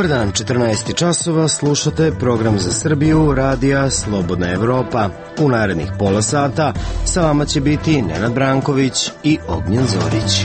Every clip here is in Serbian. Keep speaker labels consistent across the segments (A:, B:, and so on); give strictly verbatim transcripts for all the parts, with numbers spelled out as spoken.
A: Dobar dan, četrnaest časova, slušate program za Srbiju, radija Slobodna Evropa. U narednih pola sata sa vama će biti Nenad Branković i Ognjen Zorić.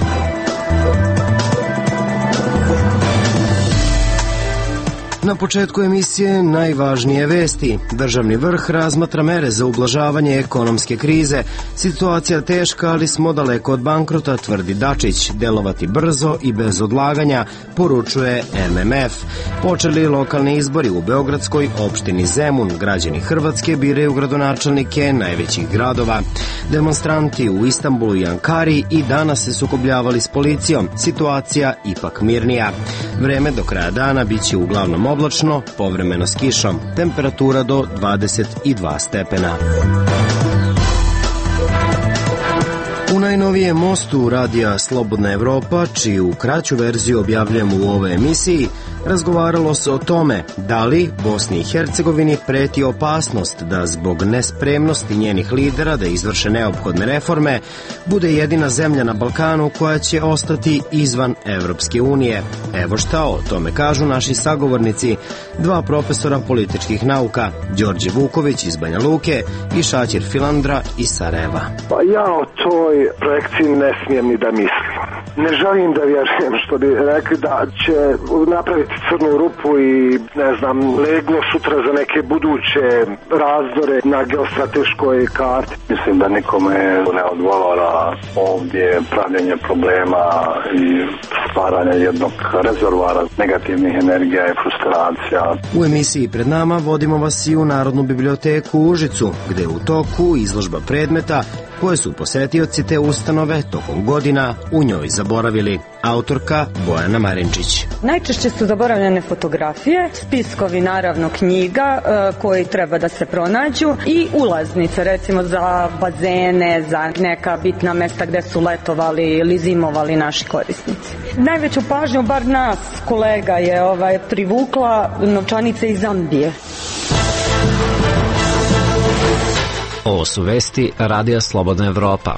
A: Na početku emisije najvažnije vesti. Državni vrh razmatra mere za ublažavanje ekonomske krize. Situacija teška, ali smo daleko od bankrota, tvrdi Dačić. Delovati brzo i bez odlaganja, poručuje em em ef. Počeli lokalni izbori u beogradskoj opštini Zemun. Građani Hrvatske biraju gradonačelnike najvećih gradova. Demonstranti u Istanbulu i Ankari i danas se sukobljavali s policijom. Situacija ipak mirnija. Vreme do kraja dana biće uglavnom oblačno, povremeno s kišom. Temperatura do dvadeset dva stepena. U najnovijem mostu radija Slobodna Evropa, čiju kraću verziju objavljujemo u ovoj emisiji, razgovaralo se o tome da li Bosni i Hercegovini preti opasnost da zbog nespremnosti njenih lidera da izvrše neophodne reforme bude jedina zemlja na Balkanu koja će ostati izvan Evropske unije. Evo šta o tome kažu naši sagovornici, dva profesora političkih nauka, Đorđe Vuković iz Banja Luke i Šaćir Filandra iz Sarajeva.
B: Pa ja o toj projekciji ne smijem ni da mislim. Ne želim da vjerujem što bi rekli da će napraviti crnu rupu i ne znam, leglo sutra za neke buduće razdore na geostrateškoj karti.
C: Mislim da nikome ne odgovara ovdje pravljenje problema i stvaranje jednog rezervoara negativnih energija i frustracija.
A: U emisiji pred nama vodimo vas i u Narodnu biblioteku u Užicu, gde je u toku izložba predmeta koje su posetioci te ustanove tokom godina u njoj zaboravili. Autorka Bojana Marinčić.
D: Najčešće su zaboravljene fotografije, spiskovi naravno knjiga e, koji treba da se pronađu i ulaznice recimo za bazene, za neka bitna mesta gde su letovali ili zimovali naši korisnici. Najveću pažnju, bar nas kolega, je ovaj, privukla novčanice iz Zambije.
E: Ovo su vesti radija Slobodna Evropa.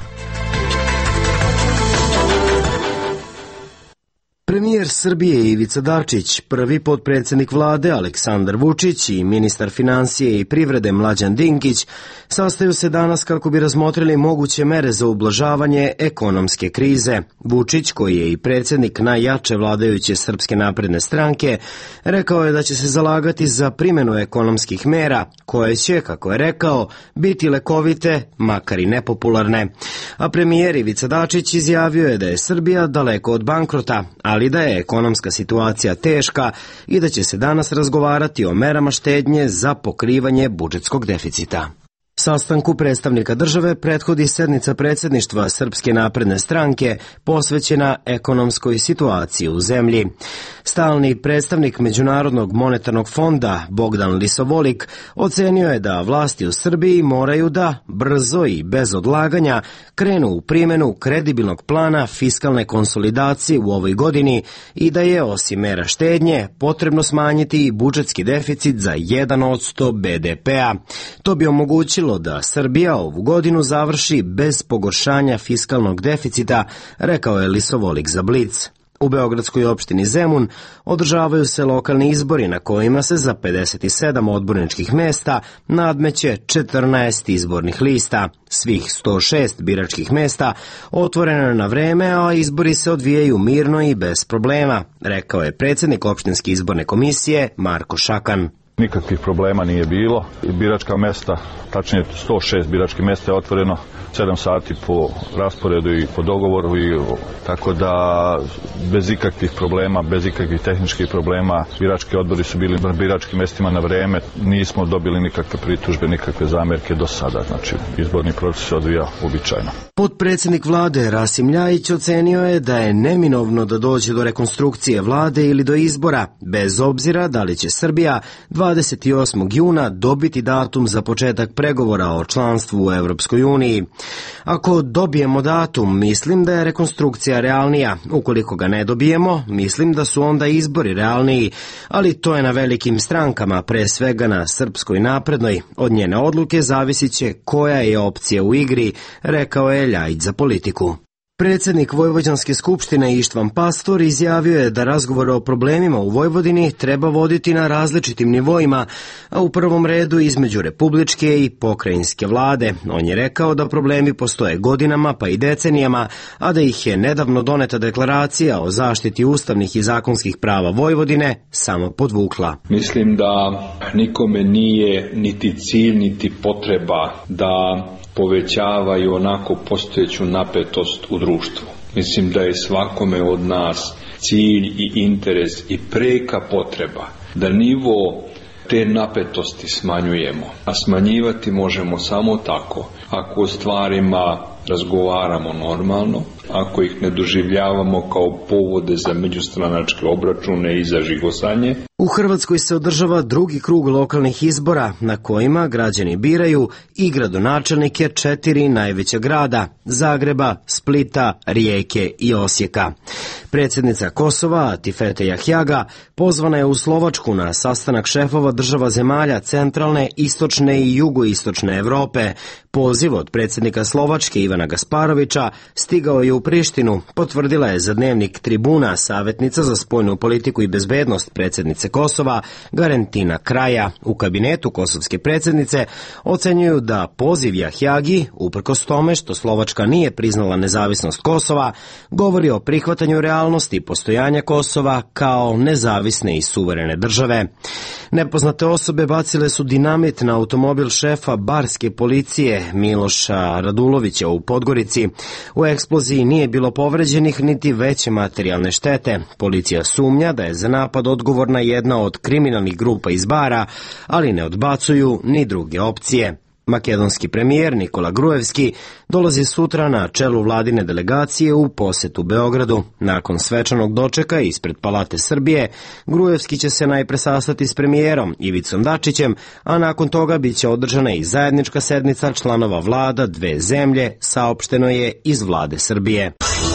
A: Premijer Srbije Ivica Dačić, prvi potpredsednik vlade Aleksandar Vučić i ministar finansije i privrede Mlađan Dinkić sastaju se danas kako bi razmotrili moguće mere za ublažavanje ekonomske krize. Vučić, koji je i predsednik najjače vladajuće Srpske napredne stranke, rekao je da će se zalagati za primjenu ekonomskih mera, koje će, kako je rekao, biti lekovite, makar i nepopularne. A premijer Ivica Dačić izjavio je da je Srbija daleko od bankrota, ali da je ekonomska situacija teška i da će se danas razgovarati o merama štednje za pokrivanje budžetskog deficita. Sastanku predstavnika države prethodi sednica predsjedništva Srpske napredne stranke posvećena ekonomskoj situaciji u zemlji. Stalni predstavnik Međunarodnog monetarnog fonda Bogdan Lisovolik ocenio je da vlasti u Srbiji moraju da brzo i bez odlaganja krenu u primjenu kredibilnog plana fiskalne konsolidacije u ovoj godini i da je osim mera štednje potrebno smanjiti i budžetski deficit za jedan posto be de pea. To bi omogućilo da Srbija ovu godinu završi bez pogoršanja fiskalnog deficita, rekao je Lisovolik za Blic. U beogradskoj opštini Zemun održavaju se lokalni izbori na kojima se za pedeset sedam odborničkih mesta nadmeće četrnaest izbornih lista. Svih sto šest biračkih mesta otvoreno je na vreme, a izbori se odvijaju mirno i bez problema, rekao je predsjednik opštinske izborne komisije Marko Šakan.
F: Nikakvih problema nije bilo. Biračka mesta, tačnije sto šest biračkih mesta je otvoreno sedam sati po rasporedu i po dogovoru, i tako da bez ikakvih problema, bez ikakvih tehničkih problema, birački odbori su bili na biračkim mestima na vreme, nismo dobili nikakve pritužbe, nikakve zamerke do sada, znači izborni proces se odvija uobičajeno.
A: Potpredsjednik vlade Rasim Ljajić ocenio je da je neminovno da dođe do rekonstrukcije vlade ili do izbora, bez obzira da li će Srbija dvadeset osmog juna dobiti datum za početak pregovora o članstvu u Evropskoj uniji. Ako dobijemo datum, mislim da je rekonstrukcija realnija. Ukoliko ga ne dobijemo, mislim da su onda izbori realniji, ali to je na velikim strankama, pre svega na Srpskoj naprednoj. Od njene odluke zavisit će koja je opcija u igri, rekao je Ljajić za Politiku. Predsjednik Vojvođanske skupštine Ištvan Pastor izjavio je da razgovore o problemima u Vojvodini treba voditi na različitim nivoima, a u prvom redu između republičke i pokrajinske vlade. On je rekao da problemi postoje godinama pa i decenijama, a da ih je nedavno doneta deklaracija o zaštiti ustavnih i zakonskih prava Vojvodine samo podvukla.
G: Mislim da nikome nije niti cilj niti potreba da povećavaju onako postojeću napetost u društvu. Mislim da je svakome od nas cilj i interes i preka potreba da nivo te napetosti smanjujemo. A smanjivati možemo samo tako ako o stvarima razgovaramo normalno, ako ih ne doživljavamo kao povode za međustranačke obračune i za žigosanje.
A: U Hrvatskoj se održava drugi krug lokalnih izbora na kojima građani biraju i gradonačelnike četiri najveća grada – Zagreba, Splita, Rijeke i Osijeka. Predsjednica Kosova, Atifete Jahjaga, pozvana je u Slovačku na sastanak šefova država zemalja centralne, istočne i jugoistočne Evrope. Poziv od predsjednika Slovačke Ivana Gasparovića stigao je u Prištinu, potvrdila je za dnevnik Tribuna savjetnica za spoljnu politiku i bezbednost predsjednice Kosova Garentina Kraja. U kabinetu kosovske predsjednice ocenjuju da poziv Jahjagi, uprkos tome što Slovačka nije priznala nezavisnost Kosova, govori o prihvatanju realnosti postojanja Kosova kao nezavisne i suverene države. Nepoznate osobe bacile su dinamit na automobil šefa barske policije Miloša Radulovića u Podgorici. U eksploziji nije bilo povređenih niti veće materijalne štete. Policija sumnja da je za napad odgovorna jedna od kriminalnih grupa iz Bara, ali ne odbacuju ni druge opcije. Makedonski premijer Nikola Gruevski dolazi sutra na čelu vladine delegacije u posetu Beogradu. Nakon svečanog dočeka ispred Palate Srbije, Gruevski će se najpre sastati s premijerom Ivicom Dačićem, a nakon toga biće održana i zajednička sednica članova vlada dve zemlje, saopšteno je iz vlade Srbije.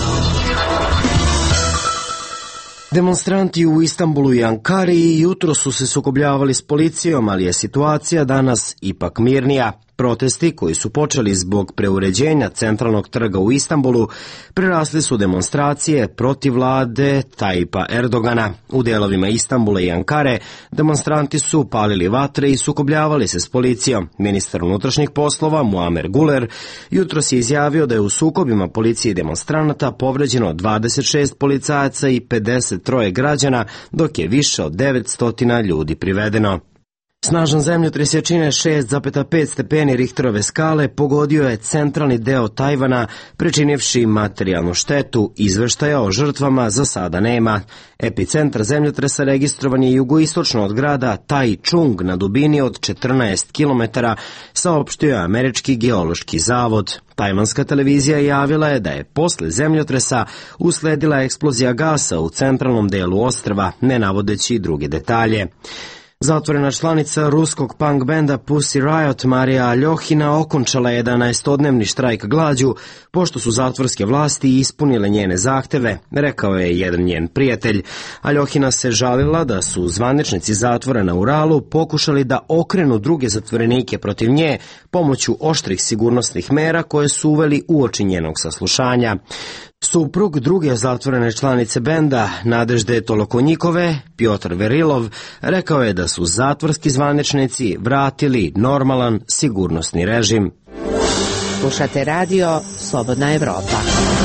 A: Demonstranti u Istanbulu i Ankari jutro su se sukobljavali s policijom, ali je situacija danas ipak mirnija. Protesti koji su počeli zbog preuređenja centralnog trga u Istanbulu prerasli su demonstracije protiv vlade Tajipa Erdogana. U delovima Istanbula i Ankare demonstranti su palili vatre i sukobljavali se s policijom. Ministar unutrašnjih poslova Muamer Guler jutros je izjavio da je u sukobima policije i demonstranata povređeno dvadeset šest policajaca i pedeset tri građana, dok je više od devetsto ljudi privedeno. Snažan zemljotres jačine šest zarez pet stepeni Richterove skale pogodio je centralni deo Tajvana, pričinivši materijalnu štetu. Izveštaja o žrtvama za sada nema. Epicentar zemljotresa registrovan je jugoistočno od grada Taichung na dubini od četrnaest kilometara, saopštio je Američki geološki zavod. Tajvanska televizija javila je da je posle zemljotresa usledila eksplozija gasa u centralnom delu ostrva, ne navodeći druge detalje. Zatvorena članica ruskog punk benda Pussy Riot Marija Aljohina okončala je jedanaestodnevni štrajk glađu pošto su zatvorske vlasti ispunile njene zahteve, rekao je jedan njen prijatelj. Aljohina se žalila da su zvaničnici zatvora na Uralu pokušali da okrenu druge zatvorenike protiv nje pomoću oštrih sigurnosnih mera koje su uveli uoči njenog saslušanja. Suprug druge zatvorene članice benda, Nadežde Tolokonjikove, Pjotr Verilov, rekao je da su zatvorski zvaničnici vratili normalan sigurnosni režim.
H: Slušate radio Slobodna Evropa.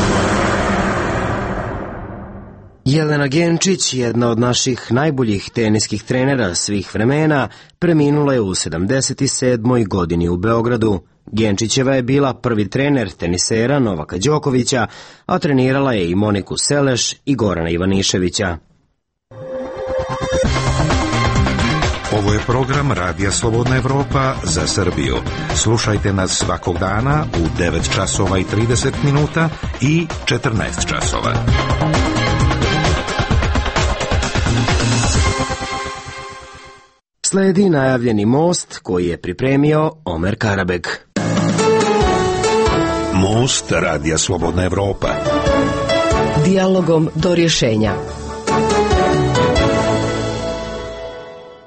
A: Jelena Genčić, jedna od naših najboljih teniskih trenera svih vremena, preminula je u sedamdeset sedmoj godini u Beogradu. Genčićeva je bila prvi trener tenisera Novaka Đokovića, a trenirala je i Moniku Seleš i Gorana Ivaniševića.
I: Ovo je program Radija Slobodna Evropa za Srbiju. Slušajte nas svakog dana u devet časova i trideset minuta i četrnaest časova.
A: Sledi najavljeni most koji je pripremio Omer Karabeg.
I: Most Radija Slobodna Evropa.
H: Dijalogom do rješenja.
J: U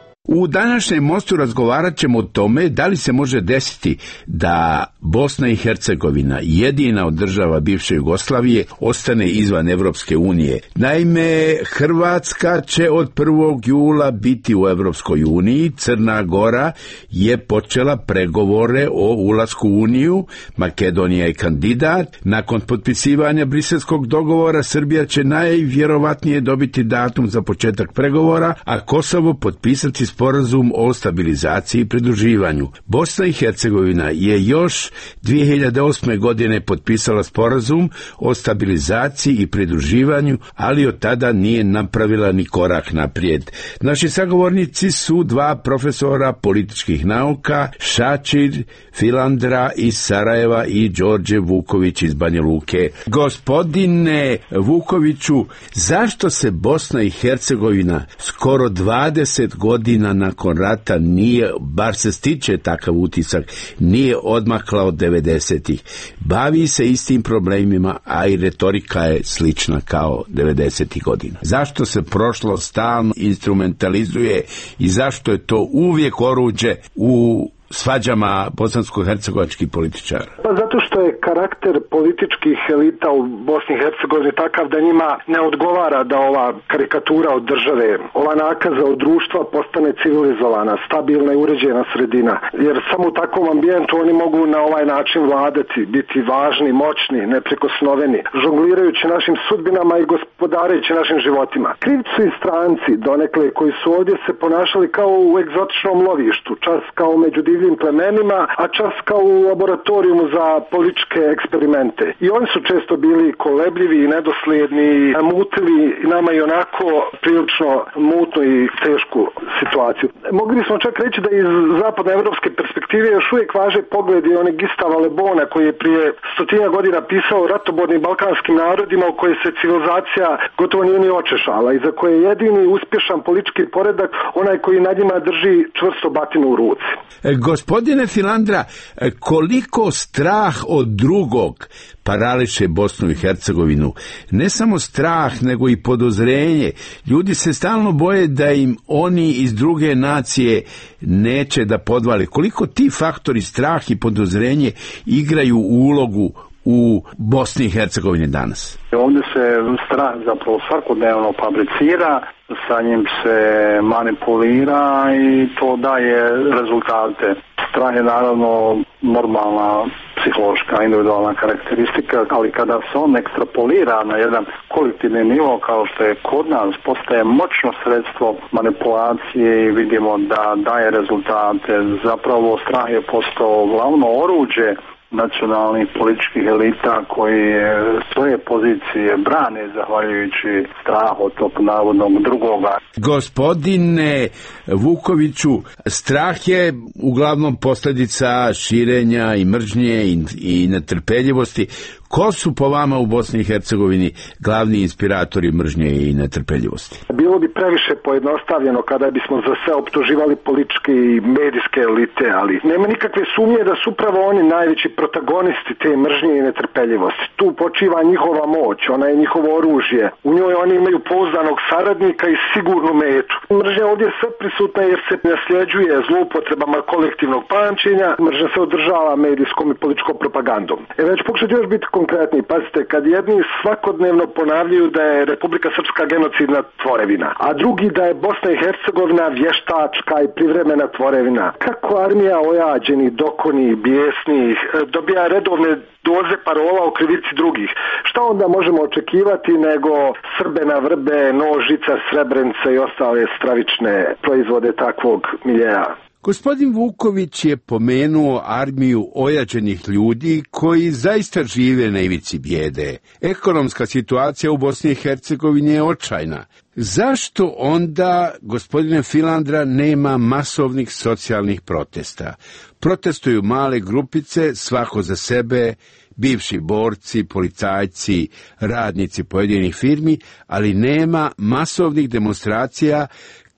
J: U današnjem mostu razgovarat ćemo o tome da li se može desiti da Bosna i Hercegovina, jedina od država bivše Jugoslavije, ostane izvan Evropske unije. Naime, Hrvatska će od prvog jula biti u Evropskoj uniji, Crna Gora je počela pregovore o ulasku u Uniju, Makedonija je kandidat. Nakon potpisivanja briselskog dogovora Srbija će najvjerovatnije dobiti datum za početak pregovora, a Kosovo potpisati sporazum o stabilizaciji i pridruživanju. Bosna i Hercegovina je još dvije hiljade osme. godine potpisala sporazum o stabilizaciji i pridruživanju, ali od tada nije napravila ni korak naprijed. Naši sagovornici su dva profesora političkih nauka, Šačir Filandra iz Sarajeva i Đorđe Vuković iz Banja Luke. Gospodine Vukoviću, zašto se Bosna i Hercegovina skoro dvadeset godina nakon rata nije, bar se stiče takav utisak, nije odmakla od devedesetih? Bavi se istim problemima, a i retorika je slična kao devedesetih godina. Zašto se prošlo stalno instrumentalizuje i zašto je to uvijek oruđe u svađama bosansko-hercegovačkih političara?
B: Pa zato što je karakter političkih elita u Bosni i Hercegovini takav da njima ne odgovara da ova karikatura od države, ova nakaza od društva postane civilizovana, stabilna i uređena sredina. Jer samo u takvom ambijentu oni mogu na ovaj način vladati, biti važni, moćni, neprikosnoveni, žonglirajući našim sudbinama i gospodareći našim životima. Krivci su i stranci donekle koji su ovdje se ponašali kao u egzotičnom lovištu, čas kao među divljim plemenima, a čas kao u laboratorijumu za političke eksperimente. I oni su često bili kolebljivi i nedoslijedni, mutili nama i onako prilično mutnu i tešku situaciju. Mogli bismo čak reći da iz zapadnoevropske perspektive još uvijek važe pogledi onih Gustava Le Bona koji je prije stotina godina pisao o ratobornim balkanskim narodima u koje se civilizacija gotovo nije ni očešala i za koje je jedini uspješan politički poredak onaj koji nad njima drži čvrsto batinu u ruci.
J: Gospodine Filandra, koliko strah od drugog parališe Bosnu i Hercegovinu? Ne samo strah, nego i podozrenje. Ljudi se stalno boje da im oni iz druge nacije neće da podvale. Koliko ti faktori, strah i podozrenje, igraju ulogu u Bosni i Hercegovini danas?
C: Ovdje se strah zapravo svakodnevno fabricira, sa njim se manipulira i to daje rezultate. Strah je naravno normalna psihološka, individualna karakteristika, ali kada se on ekstrapolira na jedan kolektivni nivo kao što je kod nas, postaje moćno sredstvo manipulacije i vidimo da daje rezultate. Zapravo strah je postao glavno oruđe nacionalnih političkih elita koji svoje pozicije brane zahvaljujući strahu od tog navodnog drugoga.
J: Gospodine Vukoviću, strah je uglavnom posljedica širenja i mržnje i, i netrpeljivosti. Ko su po vama u Bosni i Hercegovini glavni inspiratori mržnje i netrpeljivosti?
B: Bilo bi previše pojednostavljeno kada bismo za sve optuživali političke i medijske elite, ali nema nikakve sumnje da su upravo oni najveći protagonisti te mržnje i netrpeljivosti. Tu počiva njihova moć, ona je njihovo oružje. U njoj oni imaju pouzdanog saradnika i sigurnu metu. Mržnja ovdje je sve prisutna jer se nasljeđuje zloupotrebama kolektivnog pamćenja, mržnja se održava medijskom i političkom propagandom. E već pokušati još biti konkretni, pazite, kad jedni svakodnevno ponavljaju da je Republika Srpska genocidna tvorevina, a drugi da je Bosna i Hercegovina vještačka i privremena tvorevina, kako armija ojađenih, dokonih, bijesnih dobija redovne doze parola o krivici drugih, šta onda možemo očekivati nego Srbe na vrbe, nožica, Srebrenice i ostale stravične proizvode takvog miljeja?
J: Gospodin Vuković je pomenuo armiju ojađenih ljudi koji zaista žive na ivici bijede. Ekonomska situacija u Bosni i Hercegovini je očajna. Zašto onda, gospodine Filandra, nema masovnih socijalnih protesta? Protestuju male grupice, svako za sebe, bivši borci, policajci, radnici pojedinih firmi, ali nema masovnih demonstracija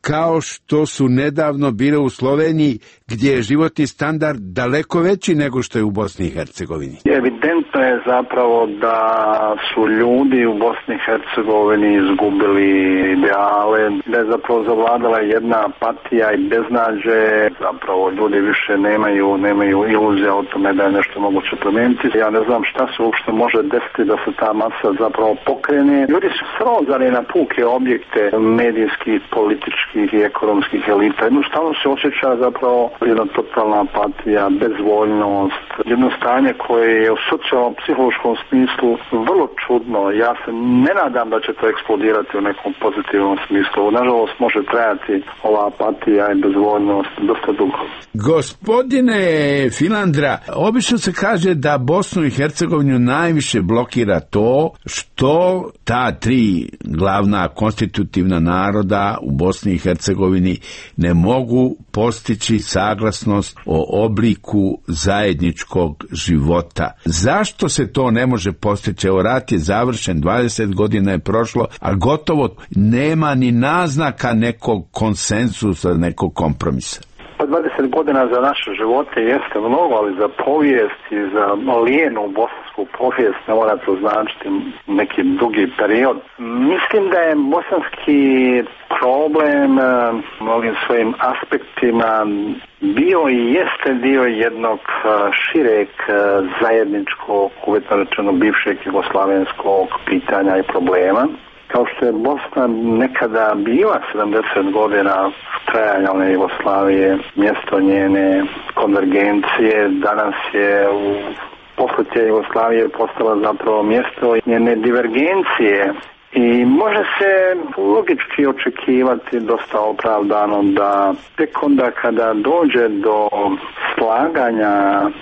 J: kao što su nedavno bile u Sloveniji, gdje je životni standard daleko veći nego što je u Bosni i Hercegovini?
C: Evidentno je zapravo da su ljudi u Bosni i Hercegovini izgubili ideale, da je zapravo zavladala jedna apatija i beznađe, zapravo ljudi više nemaju, nemaju iluzija o tome da je nešto moguće promijeniti. Ja ne znam šta se uopšte može desiti da se ta masa zapravo pokrene. Ljudi su srozani na puke objekte medijskih, političkih i ekonomskih elita. Jednostavno se osjeća zapravo jedna totalna apatija, bezvoljnost, jedno stanje koje je u socijalno-psihološkom smislu vrlo čudno. Ja se ne nadam da će to eksplodirati u nekom pozitivnom smislu. Nažalost, može trajati ova apatija i bezvoljnost dosta dugo.
J: Gospodine Filandra, obično se kaže da Bosnu i Hercegovinu najviše blokira to što ta tri glavna konstitutivna naroda u Bosni i Hercegovini ne mogu postići saglasnost o obliku zajedničkog života. Zašto se to ne može postići? Evo, rat je završen, dvadeset godina je prošlo, a gotovo nema ni naznaka nekog konsenzusa, nekog kompromisa.
C: Pa dvadeset godina za naše živote jeste mnogo, ali za povijest i za lijenu bosansku povijest ne mora to značiti neki dugi period. Mislim da je bosanski problem ovim svojim aspektima bio i jeste dio jednog šireg zajedničkog, uvjetno rečeno bivšeg jugoslavenskog pitanja i problema. Kao što je Bosna nekada bila sedamdeset godina trajanja one Jugoslavije, mjesto njene konvergencije, danas je u posle te Jugoslavije postala zapravo mjesto njene divergencije. I može se logički očekivati dosta opravdano da tek onda kada dođe do slaganja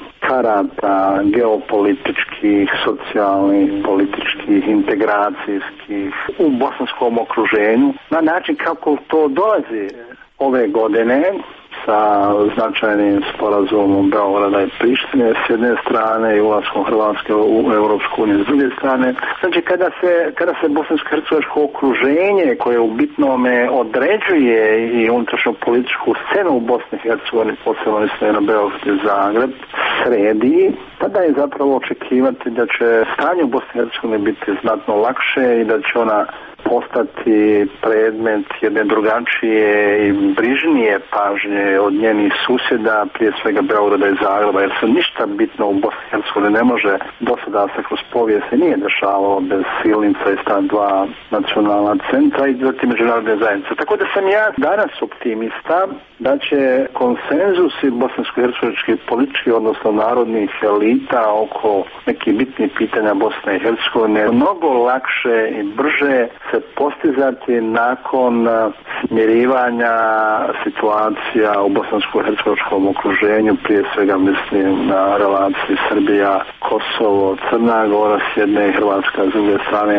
C: karata geopolitičkih, socijalnih, političkih, integracijskih u bosanskom okruženju, na način kako to dolazi ove godine sa značajnim sporazumom Beograda i Prištine s jedne strane i ulaskom Hrvatske u Europsku uniju s druge strane. Znači kada se, kada se bosansko-hercegovačko okruženje koje u bitnome određuje i unutrašnju političku scenu u Bosni i Hercegovini, posebno mislim na Beograd i Zagreb, sredi, tada je zapravo očekivati da će stanje u Bosni i Hercegovini biti znatno lakše i da će ona postati predmet jedne drugačije i brižnije pažnje od njenih susjeda, prije svega Beograda i Zagreba, jer se ništa bitno u Bosni i Hercegovini ne može do sada se kroz povijest nije dešavalo bez silnica iz ta dva nacionalna centra i zatim međunarodne zajednice. Tako da sam ja danas optimista da će konsenzusi bosansko-hercegovačkih političkih, odnosno narodnih elita oko nekih bitnih pitanja Bosne i Hercegovine mnogo lakše i brže se postizati nakon smirivanja situacija u bosansko-hercegovačkom okruženju, prije svega mislim na relaciji Srbija, Kosovo, Crna Gora s jedne i Hrvatska s druge strane.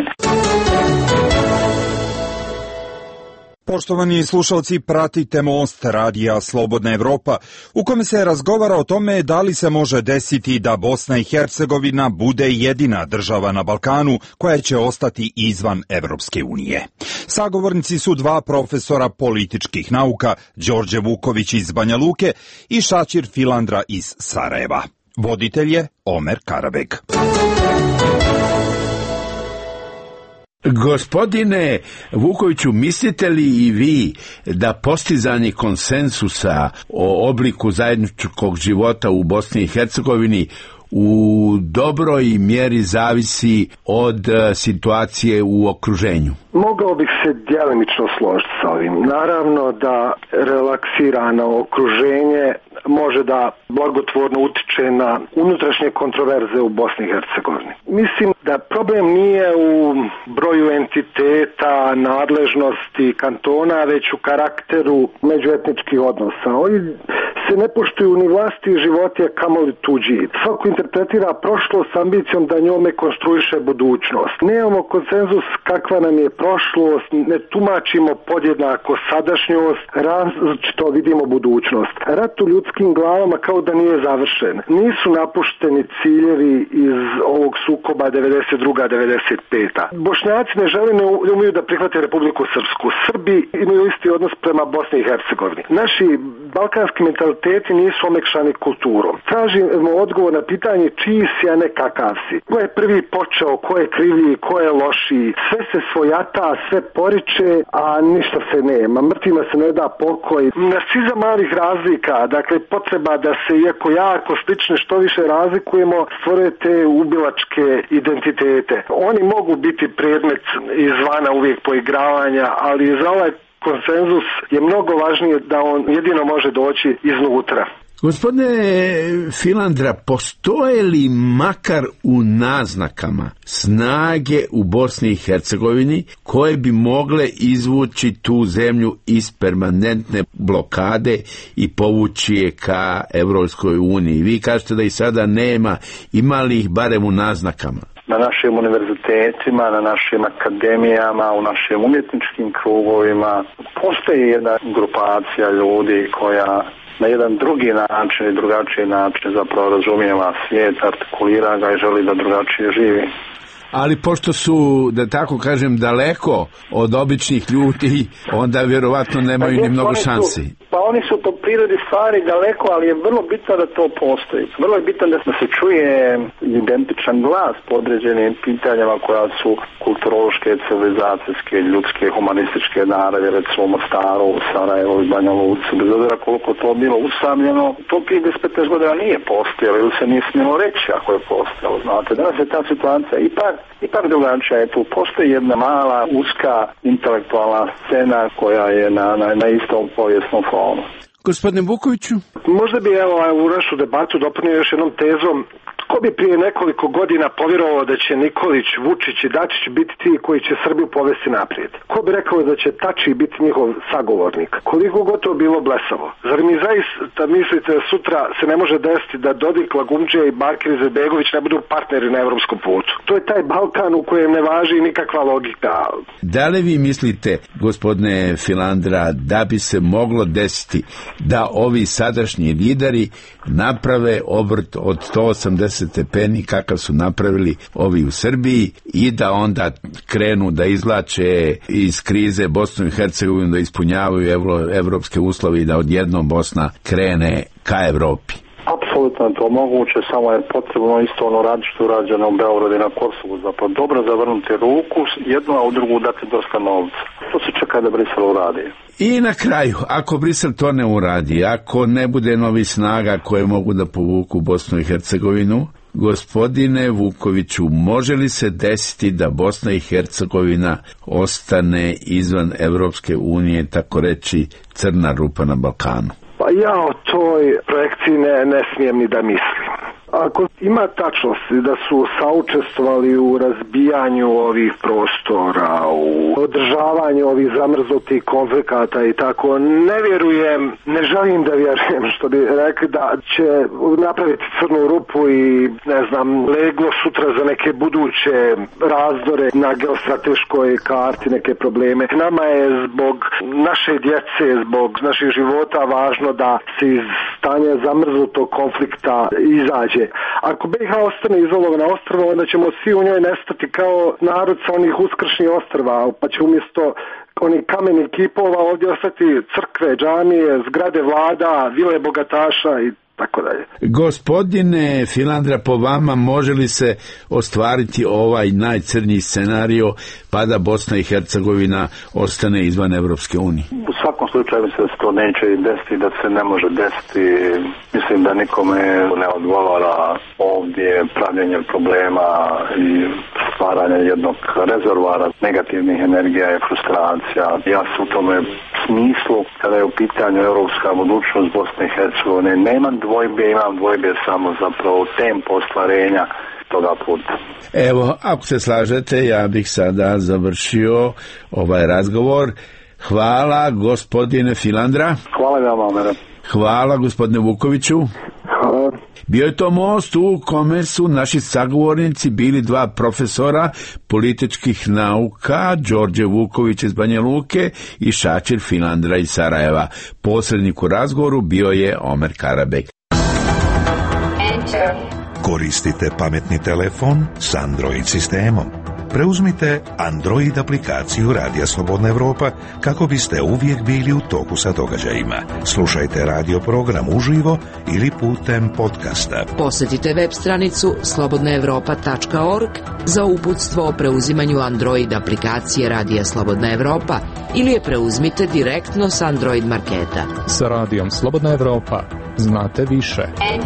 K: Poštovani slušalci, pratite Most radija Slobodna Evropa, u kome se razgovara o tome da li se može desiti da Bosna i Hercegovina bude jedina država na Balkanu koja će ostati izvan Evropske unije. Sagovornici su dva profesora političkih nauka, Đorđe Vuković iz Banja Luke i Šačir Filandra iz Sarajeva. Voditelj je Omer Karabeg.
J: Gospodine Vukoviću, mislite li i vi da postizanje konsensusa o obliku zajedničkog života u Bosni i Hercegovini u dobroj mjeri zavisi od situacije u okruženju?
B: Mogao bih se djelimično složiti sa ovim. Naravno da relaksirano okruženje može da blagotvorno utiče na unutrašnje kontroverze u Bosni i Hercegovini. Mislim da problem nije u broju entiteta, nadležnosti kantona, već u karakteru međuetničkih odnosa. Ovi se ne poštuju ni vlasti i životi, a kamoli tuđi. Svako interpretira prošlost s ambicijom da njome konstruiše budućnost. Nemamo konsenzus kakva nam je prošlost, ne tumačimo podjednako sadašnjost, različito vidimo budućnost. Rat u ljudskim glavama kao da nije završen. Nisu napušteni ciljevi iz ovog sukoba devedeset druga devedeset peta Bošnjaci ne žele, ne umiju da prihvate Republiku Srpsku. Srbi imaju isti odnos prema Bosni i Hercegovini. Naši balkanski mentaliteti nisu omekšani kulturom. Tražimo odgovor na pitanje čiji si, a ne kakav si. Ko je prvi počeo, ko je krivlji, ko je lošiji. Sve se svojata, sve poriče, a ništa se nema. Mrtvima se ne da pokoj. Narciza malih razlika, dakle potreba da se, iako jako slične, što više razlikujemo, stvoruje te ubilačke identitete. Oni mogu biti predmet izvana uvijek poigravanja, ali za ovaj konsenzus je mnogo važnije da on jedino može doći iznutra.
J: Gospodine Filandra, postoje li makar u naznakama snage u Bosni i Hercegovini koje bi mogle izvući tu zemlju iz permanentne blokade i povući je ka Evropskoj uniji? Vi kažete da i sada nema, ima li ih barem u naznakama?
C: Na našim univerzitetima, na našim akademijama, u našim umjetničkim krugovima postoji jedna grupacija ljudi koja na jedan drugi način i drugačiji način zapravo razumijeva svijet, artikulira ga i želi da drugačije živi.
J: Ali pošto su, da tako kažem, daleko od običnih ljudi, onda vjerovatno nemaju ni mnogo šansi.
C: Pa oni su po prirodi stvari daleko, ali je vrlo bitno da to postoji. Vrlo je bitno da se čuje identičan glas po određenim pitanjima koja su kulturološke, civilizacijske, ljudske, humanističke naravi, recimo u Mostaru, u Sarajevu i Banja Luci. Bez obzira koliko to bilo usamljeno, to prije deset do petnaest godina nije postojalo ili se nije smjelo reći ako je postojalo. Znate, danas je ta situacija ipak, ipak drugačija. Je tu postoji jedna mala, uska, intelektualna scena koja je na, na, na istom povijesnom fonu.
J: Gospodine Vukoviću?
B: Možda bi evo u našu debatu dopunio još jednom tezom. Ko bi prije nekoliko godina povjerovao da će Nikolić, Vučić i Dačić biti ti koji će Srbiju povesti naprijed? Ko bi rekao da će Tači biti njihov sagovornik? Koliko god to bilo blesavo? Zar mi zaista mislite da sutra se ne može desiti da Dodik, Lagumdžija i Bakir Izetbegović ne budu partneri na evropskom putu? To je taj Balkan u kojem ne važi nikakva logika.
J: Da li vi mislite, gospodine Filandra, da bi se moglo desiti da ovi sadašnji lideri naprave obrt od sto osamdeset stepeni kakav su napravili ovi u Srbiji i da onda krenu da izvlače iz krize Bosnu i Hercegovinu, da ispunjavaju evro, evropske uslove i da odjednom Bosna krene ka Evropi?
C: Apsolutno je to moguće, samo je potrebno isto ono raditi što je urađeno u Beogradu i na Kosovu. Zapravo dobro zavrnuti ruku, jednu, a u drugu dati dosta novca. To se čeka da Brisel uradi.
J: I na kraju, ako Brisel to ne uradi, ako ne bude novi snaga koje mogu da povuku Bosnu i Hercegovinu, gospodine Vukoviću, može li se desiti da Bosna i Hercegovina ostane izvan Evropske unije, tako reći crna rupa na Balkanu?
B: Pa ja o toj projekciji ne, ne smijem ni da mislim. Ako ima tačnosti da su saučestvovali u razbijanju ovih prostora, u održavanju ovih zamrznutih konflikata i tako, ne vjerujem, ne želim da vjerujem što bi rekli da će napraviti crnu rupu i ne znam, leglo sutra za neke buduće razdore na geostrateškoj karti, neke probleme. Nama je zbog naše djece, zbog naših života važno da se iz stanja zamrznutog konflikta izađe. Ako B i H ostane izolovana ostrva, onda ćemo svi u njoj nestati kao narod sa onih uskršnjih ostrva, pa će umjesto onih kamenih kipova ovdje ostati crkve, džamije, zgrade vlada, vile bogataša i tako dalje.
J: Gospodine Filandra, po vama može li se ostvariti ovaj najcrniji scenario pa da Bosna i Hercegovina ostane izvan Evropske unije?
C: U svakom slučaju se to neće desiti, da se ne može desiti. Mislim da nikome ne odgovara ovdje pravljenje problema i stvaranje jednog rezervara negativnih energija i frustracija. Ja se u tome smislu, kada je u pitanju evropska budućnost Bosne i Hercegovine, nemam dvojbe, imam dvojbe samo zapravo tempo ostvarenja toga puta.
J: Evo, ako se slažete, ja bih sada završio ovaj razgovor. Hvala, gospodine Filandra.
C: Hvala vam, Amere.
J: Hvala, gospodine Vukoviću.
B: Hvala.
J: Bio je to most u kome su naši sagovornici bili dva profesora političkih nauka, Đorđe Vuković iz Banja Luke i Šačir Filandra iz Sarajeva. Posrednik u razgovoru bio je Omer Karabek.
I: Koristite pametni telefon s Android sistemom. Preuzmite Android aplikaciju Radija Slobodna Evropa kako biste uvijek bili u toku sa događajima. Slušajte radio program uživo ili putem podcasta.
H: Posjetite web stranicu slobodna evropa tačka org za uputstvo o preuzimanju Android aplikacije Radija Slobodna Evropa ili je preuzmite direktno s Android marketa.
L: Sa Radijom Slobodna Evropa znate više.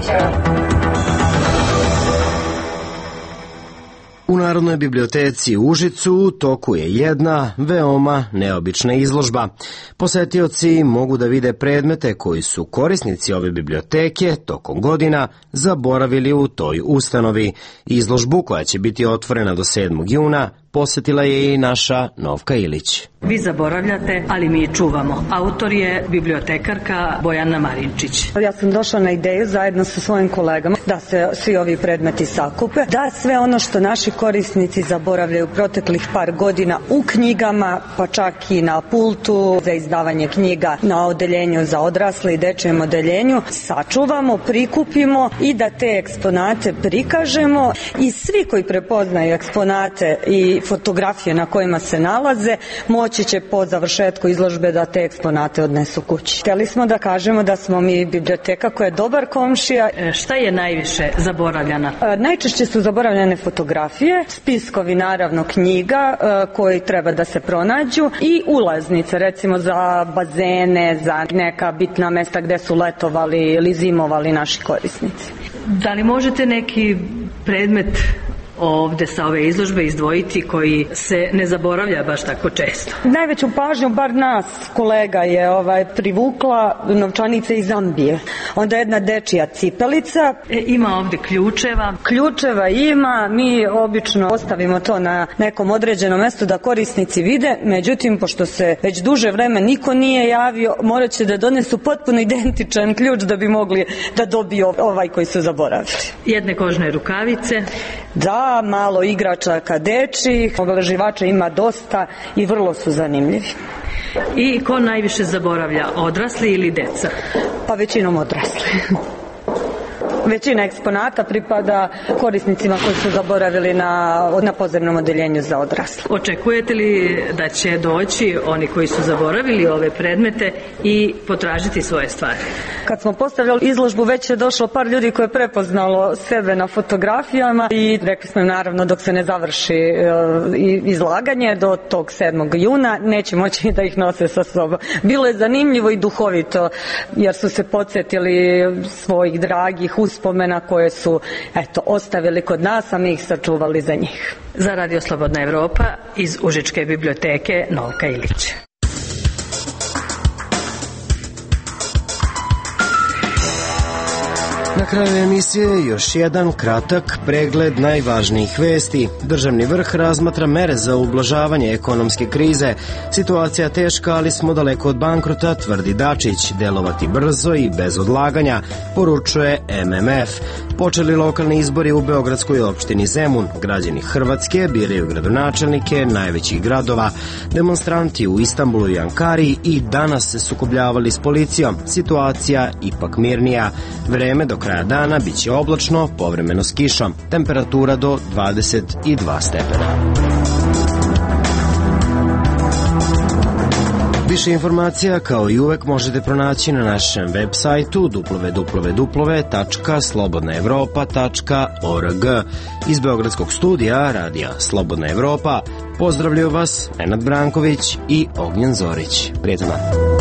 A: U Narodnoj biblioteci u Užicu u toku je jedna veoma neobična izložba. Posetioci mogu da vide predmete koji su korisnici ove biblioteke tokom godina zaboravili u toj ustanovi. Izložbu koja će biti otvorena do sedmog juna posetila je i naša Novka Ilić.
M: Vi zaboravljate, ali mi je čuvamo. Autor je bibliotekarka Bojana Marinčić.
D: Ja sam došla na ideju zajedno sa svojim kolegama da se svi ovi predmeti sakupe, da sve ono što naši korisnici zaboravljaju proteklih par godina u knjigama, pa čak i na pultu za izdavanje knjiga na odeljenju za odrasle i dečijem odeljenju, sačuvamo, prikupimo i da te eksponate prikažemo i svi koji prepoznaju eksponate i fotografije na kojima se nalaze moći će po završetku izložbe da te eksponate odnesu kući. Hteli smo da kažemo da smo mi biblioteka koja je dobar komšija.
M: E, šta je najviše zaboravljana?
D: E, najčešće su zaboravljene fotografije, spiskovi naravno knjiga e, koji treba da se pronađu i ulaznice recimo za bazene, za neka bitna mesta gde su letovali ili zimovali naši korisnici.
M: Da li možete neki predmet ovde sa ove izložbe izdvojiti koji se ne zaboravlja baš tako često?
D: Najveću pažnju, bar nas kolega, je ovaj, privukla novčanica iz Zambije. Onda jedna dečija cipelica.
M: E, ima ovde ključeva.
D: Ključeva ima, mi obično ostavimo to na nekom određenom mestu da korisnici vide, međutim, pošto se već duže vreme niko nije javio, morat će da donesu potpuno identičan ključ da bi mogli da dobiju ovaj koji su zaboravili.
M: Jedne kožne rukavice.
D: Da, malo igračaka dečjih, obeleživača ima dosta i vrlo su zanimljivi.
M: I ko najviše zaboravlja, odrasli ili deca?
D: Pa većinom odrasli. Većina eksponata pripada korisnicima koji su zaboravili na, na pozemnom odeljenju za odrasle.
M: Očekujete li da će doći oni koji su zaboravili ove predmete i potražiti svoje stvari?
D: Kad smo postavljali izložbu, već je došlo par ljudi koje je prepoznalo sebe na fotografijama i rekli smo im naravno dok se ne završi izlaganje do tog sedmog juna neće moći da ih nose sa sobom. Bilo je zanimljivo i duhovito jer su se podsjetili svojih dragih uspomena koje su eto, ostavili kod nas, a mi ih sačuvali za njih.
M: Za Radio Slobodna Evropa iz Užičke biblioteke Novka Ilić.
A: Na kraju emisije još jedan kratak pregled najvažnijih vesti. Državni vrh razmatra mere za ublažavanje ekonomske krize. Situacija teška, ali smo daleko od bankrota, tvrdi Dačić. Delovati brzo i bez odlaganja, poručuje em em ef. Počeli lokalni izbori u beogradskoj opštini Zemun. Građani Hrvatske biraju gradonačelnike najvećih gradova. Demonstranti u Istanbulu i Ankari i danas se sukobljavali s policijom. Situacija ipak mirnija. Vreme do kraja dana biće oblačno, povremeno s kišom. Temperatura do dvadeset dva stepena. Više informacija kao i uvek možete pronaći na našem web sajtu w w w tačka slobodna evropa tačka org. Iz beogradskog studija Radija Slobodna Evropa pozdravljaju vas Nenad Branković i Ognjen Zorić. Prijetan dan.